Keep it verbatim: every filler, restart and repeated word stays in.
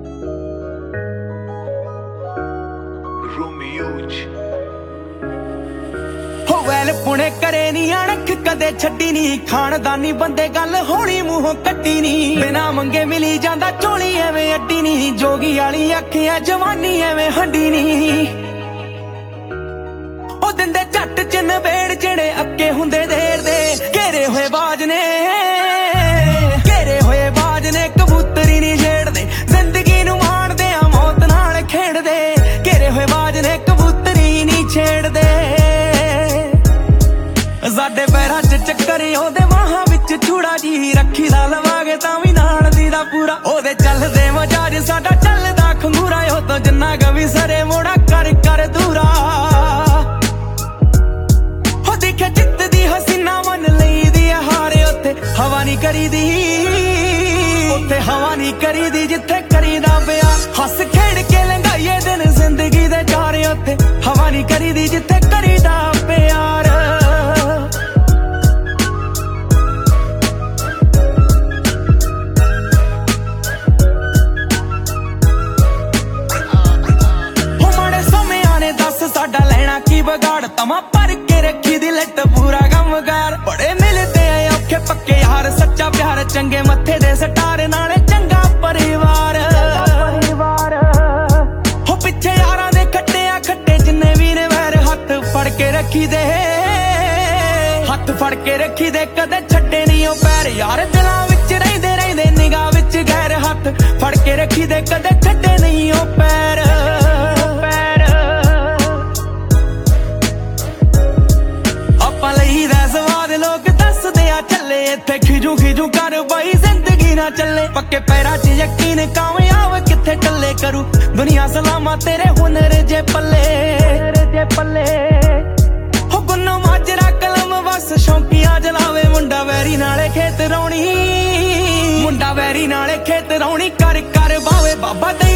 ਹੋ ਵੈਲ ਪੁਣੇ ਕਰੇ ਨੀ ਅਣਖ ਕਦੇ ਛੱਡੀ ਨੀ, ਖਾਨਦਾਨੀ ਬੰਦੇ ਗੱਲ ਹੌਲੀ ਮੂੰਹੋਂ ਕੱਢੀ ਨੀ, ਬਿਨਾ ਮੰਗੇ ਮਿਲੀ ਜਾਂਦਾ ਝੋਲੀ ਐਵੇਂ ਅੱਡੀ ਨੀ, ਜੋਗੀ ਵਾਲੀ ਅੱਖੀਆਂ ਜਵਾਨੀ ਐਵੇਂ ਹੰਡੀ ਨੀ। ਉਹ ਦਿੰਦੇ ਝੱਟ ਚ ਨਵੇੜ ਜਿਹੜੇ ਅੱਕੇ ਹੁੰਦੇ ਦੇਰ ਦੇ, ਘੇਰੇ ਹੋਏ ਬਾਜ ਨੇ ਘੇਰੇ ਹੋਏ ਬਾਜ ਨੇ ਕਬੂਤਰੀ ਨੀ ਛੇੜਦੇ, ਜ਼ਿੰਦਗੀ ਨੂੰ ਮਾਣਦੇ ਆ ਮੌਤ ਨਾਲ ਖੇਡਦੇ, ਘੇਰੇ ਹੋਏ ਬਾਜ ਨੇ ਕਬੂਤਰੀ ਨੀ ਛੇੜਦੇ। ਸਾਡੇ ਪੈਰਾਂ ਚ ਚੱਕਰ ਉਹਦੇ ਬਾਹਾਂ ਵਿੱਚ ਛੂੜਾ ਜੀ, ਰੱਖੀ ਦਾ ਲਵਾਗੇ ਤਾਂ ਵੀ ਨਾਲ ਦੀ ਦਾ ਪੂਰਾ, ਉਹਦੇ ਚੱਲਦੇ ਮਜਾਜ ਸਾਡਾ ਚੱਲਦਾ ਖੰਗੂਰਾ, ਉਹ ਤੋਂ ਜਿੰਨਾ ਕਵੀ ਸਰੇ ਮੋੜਾ ਕਰ ਕਰ ਦੂਰਾ। ਹੋ ਦੇਖਿਆ ਜਿੱਤ ਦੀ ਹਸੀਨਾ ਮੰਨ ਲਈ ਦੀ ਹਾਰੇ, ਉੱਥੇ ਹਵਾ ਨਹੀਂ ਕਰੀਦੀ ਉੱਥੇ ਹਵਾ ਨਹੀਂ ਕਰੀਦੀ ਜਿੱਥੇ ਕਰੀਦਾ ਪਿਆ, ਹੱਸ ਖੇਡ ਕੇ ਲੰਘਾਈਏ ਦਿਨ ਜ਼ਿੰਦਗੀ ਦੇ ਚਾਰੇ, ਉੱਥੇ ਹਵਾ ਨਹੀਂ ਕਰੀਦੀ ਜਿੱਥੇ ਕਰੀਦਾ ਪਿਆਰ। ਸਾਡਾ ਲੈਣਾ ਕੀ ਵਿਗਾੜ, ਤਮਾ ਭਰ ਕੇ ਰੱਖੀ ਦੀ ਲੱਟ ਪੂਰਾ ਕੰਮਕਾਰ, ਬੜੇ ਮਿਲਦੇ ਆ ਔਖੇ ਪੱਕੇ ਯਾਰ, ਸੱਚਾ ਪਿਆਰ ਚੰਗੇ ਮੱਥੇ ਦੇ ਸਟਾਰ, ਨਾਲੇ ਚੰਗਾ ਪਰਿਵਾਰ। ਹੋ ਪਿੱਛੇ ਯਾਰਾਂ ਦੇ ਖੱਟੇ ਆ ਖੱਟੇ ਜਿੰਨੇ ਵੀ ਨੇ ਵੈਰ, ਹੱਥ ਫੜ ਕੇ ਰੱਖੀ ਦੇ ਹੱਥ ਫੜ ਕੇ ਰੱਖੀ ਦੇ ਕਦੇ ਛੱਡੇ ਨਹੀਂ ਉਹ ਪੈਰ, ਯਾਰ ਦਿਲਾਂ ਵਿੱਚ ਰਹਿੰਦੇ ਰਹਿੰਦੇ ਨਿਗਾਹ ਵਿੱਚ ਗੈਰ, ਹੱਥ ਫੜ ਕੇ ਰੱਖੀ ਦੇ ਕਦੇ ਛੱਡੇ ਨਹੀਂ ਉਹ ਪੈਰ। ਲੋਕ ਦੱਸਦੇ ਆ ਚੱਲੇ ਇੱਥੇ ਖਿਜੂ ਖਿਜੂ ਕਰ ਬਾਈ ਜ਼ਿੰਦਗੀ ਨਾ ਚੱਲੇ, ਪੱਕੇ ਪੈਰਾਂ 'ਚ ਯਕੀਨ ਕਾਮਯਾਬ ਕਿੱਥੇ ਟੱਲੇ ਕਰੂ ਦੁਨੀਆ ਸਲਾਮਾ ਤੇਰੇ ਹੁਨਰ ਜੇ ਪੱਲੇ ਜੇ ਪੱਲੇ। ਹੋ ਗੁੰਨੋ ਮਾਜਰਾ ਕਲਮ ਬਸ ਸ਼ੌਂਕੀਆਂ ਜਲਾਵੇ, ਮੁੰਡਾ ਵੈਰੀ ਨਾਲੇ ਖੇਤ ਰੌਣੀ ਮੁੰਡਾ ਵੈਰੀ ਨਾਲੇ ਖੇਤ ਰੌਣੀ ਕਰ ਕਰ ਬਾਵੇ, ਬਾਬਾ